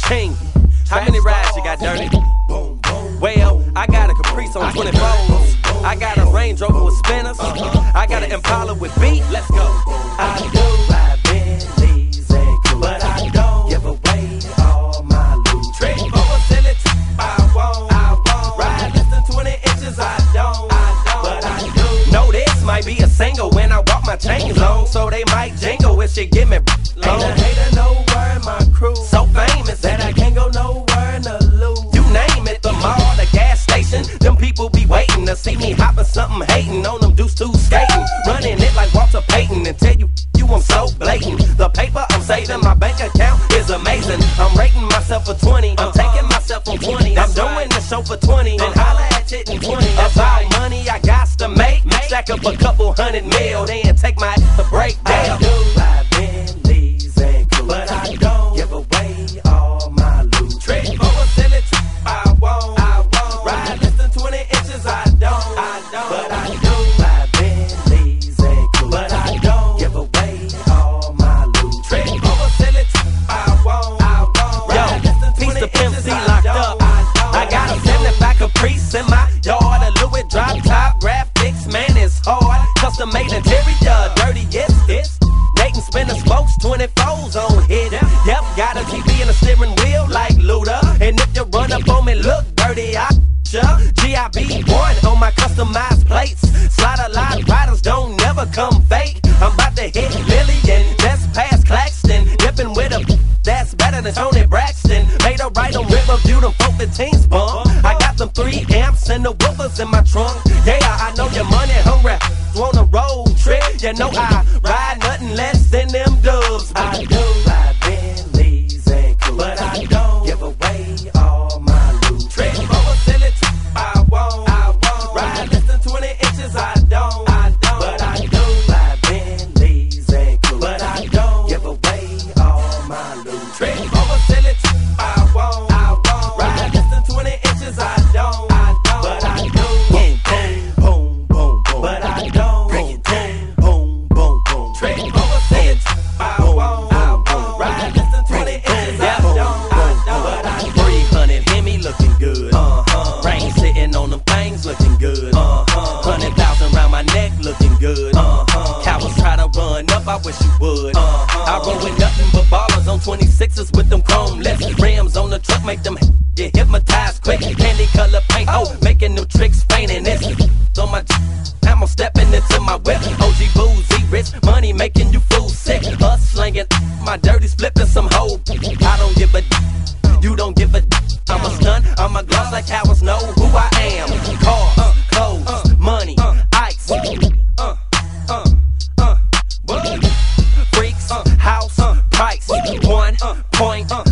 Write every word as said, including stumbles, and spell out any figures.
King. How many rides you got, Dirty? Well, I got a Caprice on twenty-fours. I got a Range Rover with spinners. I got an Impala with beat. Let's go. I do buy Bentleys and coupe, but I don't give away all my loot. Trick over silly trip, I won't. I won't ride less than twenty inches. I don't. I don't, but I do. No, this might be a single when I walk my chains on, so they might jingle if she give me long. Ain't a hater know where my crew so famous that I can't go nowhere to lose. You name it, the mall, the gas station, them people be waiting to see me hopping something, hating on them dudes too skating, running it like Walter Payton and tell you you I'm so blatant. The paper I'm saving, my bank account is amazing. I'm rating myself for twenty, I'm taking myself from twenty. I'm doing the show for twenty, and holla at it in twenty. That's all money I got to make. Stack up a couple hundred mil, then take my ass to break down. I do buy Bentleys and coupe, but I don't give away all my loot. Trick over silly trip, I won't. I won't ride less than twenty inches. I don't. I don't, but I do buy Bentleys and coupe, but I don't give away all my loot. Trick over silly trip, I won't. I won't ride less than twenty inches. Piece of Pimp C locked up. I got a seventy-five Caprice in my yard, a Louis drop top graphics, man, it's hard. Custom made interior, Dirty, yes, it's Nathan spinner spokes, twenty-fours on hit. Yep, got a T V and a steering wheel like Luda. And if you run up on me, look dirty, I ya. G I B one on my customized plates. Slide a lot, riders don't never come fake. I'm about to hit Lillian, just past Claxton. Dipping with a that's better than Tony Braxton. Made a right on Riverview, them four fifteens bump. I got them three amps and the woofers in my trunk. Yeah, I know your money hungry. On a road trip, you know I ride nothing less than them dubs. I do buy Bentleys and coupe, but I don't give away all my loot. Trick over silly trip, I won't. I won't ride less than twenty inches. I don't. I don't, but I do buy Bentleys and coupe, but I don't give away all my loot. Trick over silly trip, I won't. I won't ride less than twenty inches. I don't. I don't, but I do. Boom, boom, boom, boom, boom, but I don't. Bring it down, boom, boom, boom. Trick over silly trip, I won't. I won't ride less than twenty inches. I don't. I don't, but I do. three hundred Hemi looking good. Uh huh. Rain sitting on them things looking good. Uh huh. Hundred thousand round my neck looking good. Uh huh. Cowards try to run up, I wish you would. Uh huh. I roll with nothing but ballers on twenty-sixes with them chrome lips. Rims on the truck make them get hypnotized quick. Candy color paint, oh, making them tricks fainting. This on my I'm stepping into my whip. O G boozy, rich money making you fool sick. Us slinging my dirty flipping some hoe. I don't give a d. You don't give a d. I'm a stunt, I'm a gloss like cowards know who I am. Cars, clothes, money, ice. Uh, uh, uh, what? Freaks, house, price, one point.